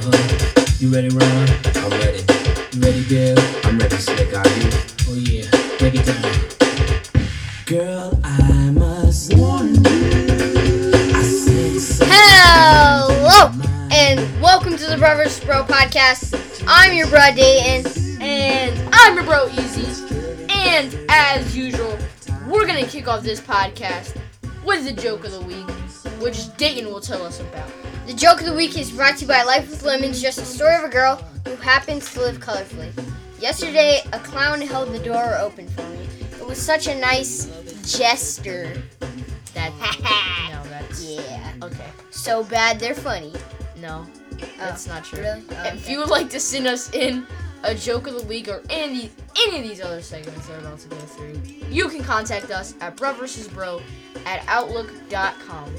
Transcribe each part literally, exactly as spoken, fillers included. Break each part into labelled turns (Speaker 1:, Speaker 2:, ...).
Speaker 1: Uh-huh. You ready, Ron?
Speaker 2: I'm ready.
Speaker 1: You ready, Bill?
Speaker 2: I'm ready, Slick. Are you?
Speaker 1: Oh yeah, break it down. Girl, I must warn you. I sense something
Speaker 3: Hello,
Speaker 1: in my mind.
Speaker 3: and welcome to the Brothers Bro Podcast. I'm your bro Dayton,
Speaker 4: And I'm your bro Easy. And as usual, we're gonna kick off this podcast with the joke of the week, which Dayton will tell us about.
Speaker 3: The joke of the week is brought to you by Life with Lemons, just a story of a girl who happens to live colorfully. Yesterday, a clown held the door open for me. It was such a nice gesture.
Speaker 4: That no, that's
Speaker 3: Yeah.
Speaker 4: okay.
Speaker 3: So bad they're funny.
Speaker 4: No, that's not true.
Speaker 3: Really? Oh,
Speaker 4: If
Speaker 3: okay.
Speaker 4: you would like to send us in a joke of the week or any any of these other segments that are about to go through, you can contact us at bro versus bro at outlook dot com.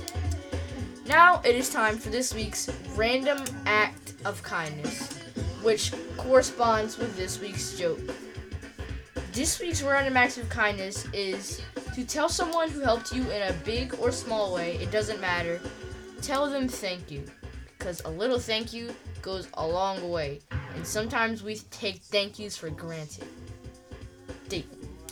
Speaker 4: Now it is time for this week's random act of kindness, which corresponds with this week's joke. This week's random act of kindness is to tell someone who helped you in a big or small way, it doesn't matter, tell them thank you. Because a little thank you goes a long way, and sometimes we take thank yous for granted. Date.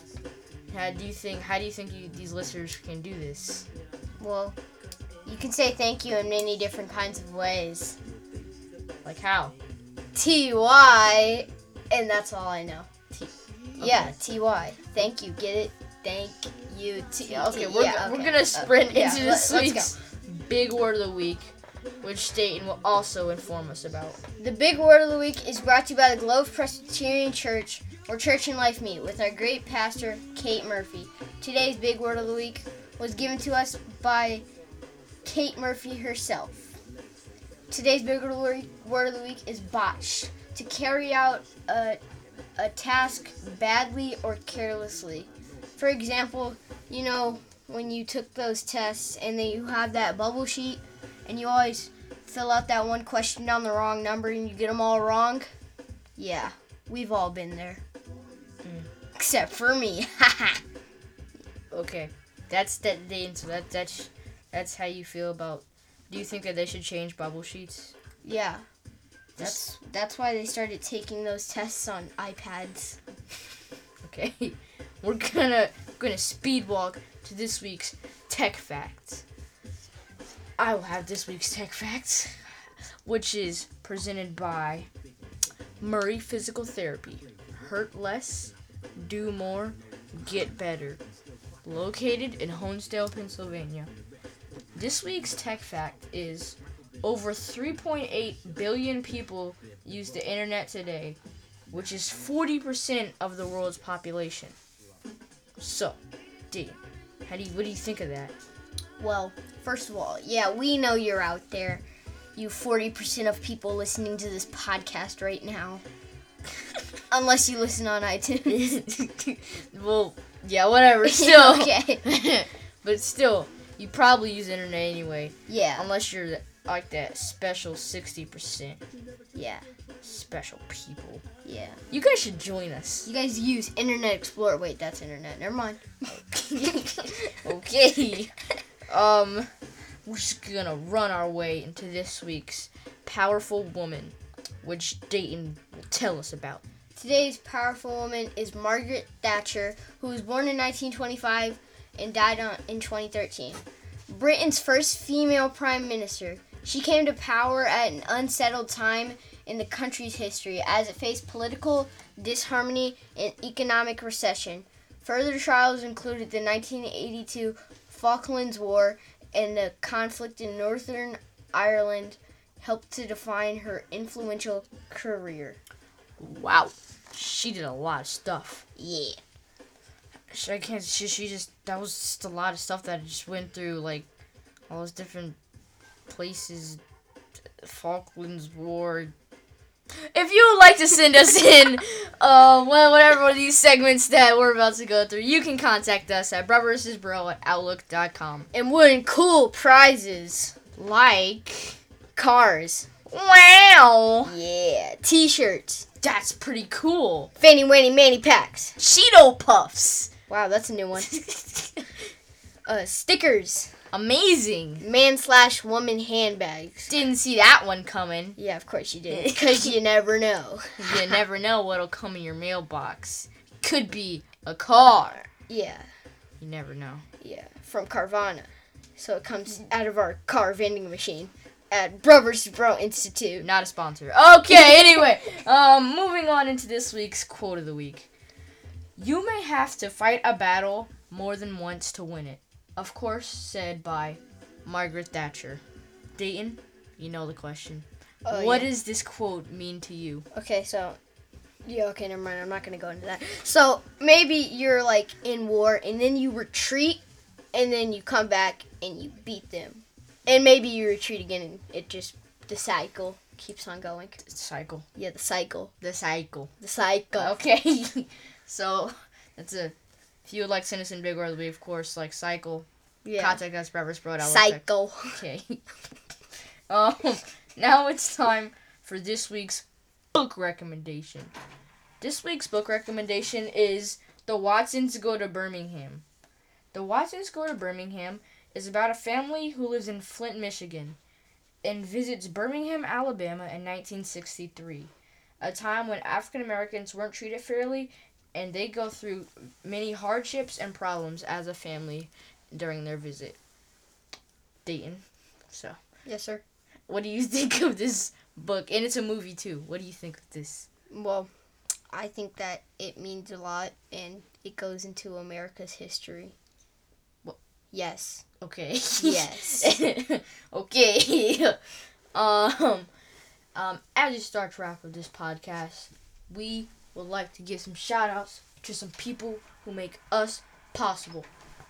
Speaker 4: How do you think? How do you think you, these listeners can do this?
Speaker 3: Well, you can say thank you in many different kinds of ways.
Speaker 4: Like how?
Speaker 3: T Y, and that's all I know.
Speaker 4: T-
Speaker 3: Yeah, T Y. Thank you. Get it? Thank you. T-
Speaker 4: Okay,
Speaker 3: T-
Speaker 4: we're
Speaker 3: yeah,
Speaker 4: we're
Speaker 3: okay.
Speaker 4: gonna sprint
Speaker 3: Uh, yeah,
Speaker 4: into
Speaker 3: let-
Speaker 4: this
Speaker 3: let's
Speaker 4: week's big word of the week, which Dayton will also inform us about.
Speaker 3: The big word of the week is brought to you by the Globe Presbyterian Church, where church and life meet, with our great pastor, Kate Murphy. Today's big word of the week was given to us by Kate Murphy herself. Today's big word of the week, word of the week is botched. To carry out a, a task badly or carelessly. For example, you know, when you took those tests and then you have that bubble sheet and you always fill out that one question down the wrong number and you get them all wrong? Yeah, we've all been there.
Speaker 4: Mm.
Speaker 3: Except for me.
Speaker 4: Okay, that's that. Dayton. So that that's that's how you feel about. Do you think that they should change bubble sheets?
Speaker 3: Yeah. That's that's why they started taking those tests on iPads.
Speaker 4: Okay, we're gonna gonna speed walk to this week's tech facts. I will have this week's tech facts, which is presented by Murray Physical Therapy. Hurt less, do more, get better. Located in Honesdale, Pennsylvania. This week's tech fact is over three point eight billion people use the internet today, which is forty percent of the world's population. So, D, how do you, what do you think of that?
Speaker 3: Well, first of all, yeah, we know you're out there. You forty percent of people listening to this podcast right now. Unless you listen on iTunes.
Speaker 4: Well, yeah, whatever, still.
Speaker 3: Okay.
Speaker 4: But still, you probably use the internet anyway,
Speaker 3: Yeah,
Speaker 4: unless you're like that special sixty percent
Speaker 3: yeah,
Speaker 4: special people.
Speaker 3: yeah.
Speaker 4: You guys should join us.
Speaker 3: You guys use Internet Explorer. Wait, that's Internet. Never mind.
Speaker 4: Okay. Um, we're just gonna run our way into this week's Powerful Woman, which Dayton will tell us about.
Speaker 3: Today's powerful woman is Margaret Thatcher, who was born in nineteen twenty-five and died on, in twenty thirteen. Britain's first female prime minister. She came to power at an unsettled time in the country's history as it faced political disharmony and economic recession. Further trials included the nineteen eighty-two Falklands War and the conflict in Northern Ireland helped to define her influential career.
Speaker 4: Wow, she did a lot of stuff.
Speaker 3: Yeah.
Speaker 4: She, I can't. She, she just that was just a lot of stuff that just went through like all those different places. Falklands War. If you would like to send us in, uh, well, whatever one of these segments that we're about to go through, you can contact us at bro versus bro at outlook dot com.
Speaker 3: And win cool prizes.
Speaker 4: Like,
Speaker 3: Cars.
Speaker 4: wow,
Speaker 3: Yeah. T-shirts.
Speaker 4: that's pretty cool.
Speaker 3: Fanny Wanny Manny Packs.
Speaker 4: Cheeto Puffs.
Speaker 3: Wow, that's a new one. Uh, stickers.
Speaker 4: Amazing.
Speaker 3: Man slash woman handbags.
Speaker 4: Didn't see that one coming.
Speaker 3: Yeah, of course you did. Because you never know.
Speaker 4: You never know what'll come in your mailbox. Could be a car.
Speaker 3: Yeah,
Speaker 4: You never know.
Speaker 3: yeah. From Carvana. So it comes out of our car vending machine at Bro versus. Bro Institute.
Speaker 4: Not a sponsor. Okay, anyway. Um, moving on into this week's quote of the week. You may have to fight a battle more than once to win it. Of course, said by Margaret Thatcher. Dayton, you know the question.
Speaker 3: Oh,
Speaker 4: What
Speaker 3: yeah.
Speaker 4: does this quote mean to you?
Speaker 3: Okay, so yeah, okay, never mind. I'm not gonna go into that. So maybe you're like in war, and then you retreat, and then you come back and you beat them, and maybe you retreat again, and it just the cycle keeps on going.
Speaker 4: Cycle.
Speaker 3: Yeah, the cycle,
Speaker 4: The cycle.
Speaker 3: the cycle.
Speaker 4: Okay. So, that's a... If you would like to send us in Big World, we of course like cycle.
Speaker 3: Yeah,
Speaker 4: Contact us, Brothers Bro.
Speaker 3: cycle.
Speaker 4: Okay. um, now it's time for this week's book recommendation. This week's book recommendation is The Watsons Go to Birmingham. The Watsons Go to Birmingham is about a family who lives in Flint, Michigan, and visits Birmingham, Alabama in nineteen sixty-three, a time when African Americans weren't treated fairly, and they go through many hardships and problems as a family during their visit. Dayton, so
Speaker 3: Yes, sir.
Speaker 4: what do you think of this book? And it's a movie too. What do you think of this?
Speaker 3: Well, I think that it means a lot, and it goes into America's history.
Speaker 4: What?
Speaker 3: Yes.
Speaker 4: Okay.
Speaker 3: Yes.
Speaker 4: Okay. um, um, as we start to wrap up this podcast, we would like to give some shout outs to some people who make us possible.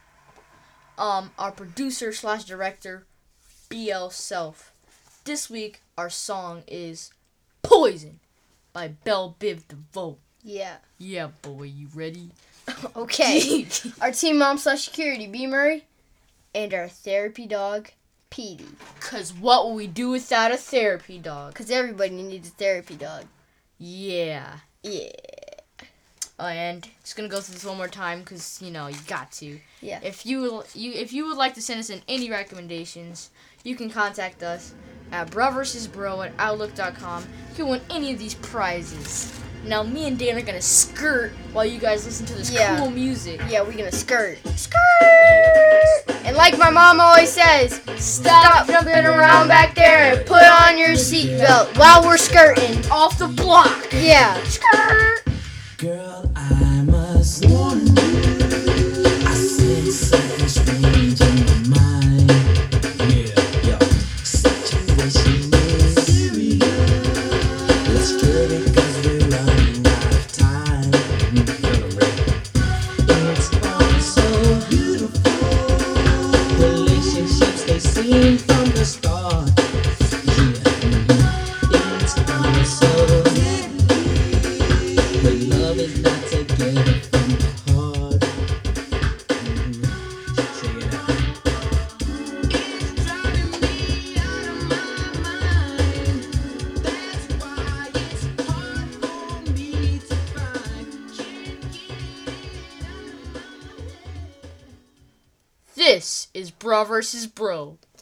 Speaker 4: Um, our producer slash director, B L Self. This week, our song is Poison by Belle Biv DeVoe.
Speaker 3: Yeah.
Speaker 4: Yeah, boy, you ready?
Speaker 3: Okay. Our team mom slash security, B Murray, and our therapy dog, Petey.
Speaker 4: Cause what will we do without a therapy dog?
Speaker 3: Because everybody needs a therapy dog.
Speaker 4: Yeah.
Speaker 3: Yeah.
Speaker 4: Uh, and just gonna go through this one more time because you know you got to.
Speaker 3: Yeah.
Speaker 4: If you you if you would like to send us in any recommendations, you can contact us at bro versus bro at outlook dot com. You can win any of these prizes. Now me and Dan are gonna skirt while you guys listen to this
Speaker 3: Yeah.
Speaker 4: cool music.
Speaker 3: Yeah, we're gonna skirt. Skirt! And like my mom always says, stop jumping around back there and put on your seatbelt while we're skirting.
Speaker 4: Off the block.
Speaker 3: Yeah. Skirt!
Speaker 1: Girl, I must warn you, I sense something strange in my mind. Yeah, yo, situation is serious. Let's get it 'cause we're running out of time. It's all so beautiful. Relationships, they seem from the start. Yeah, it's all so but love is not to get it from the heart. Mm-hmm. Check it out. It's driving me out of my mind. That's why it's hard for me to find. Can't get it out of my mind.
Speaker 4: This is Bro versus Bro.